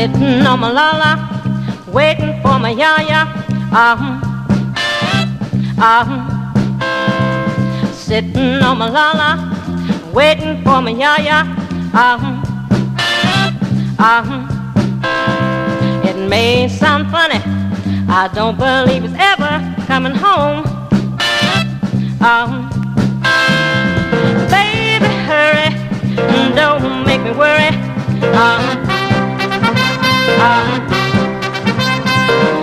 sitting on my la-la, waiting for my ya-ya. Sitting on my la-la, waiting for my ya-ya. It may sound funny, I don't believe it's ever coming home. Baby, hurry, don't make me worry.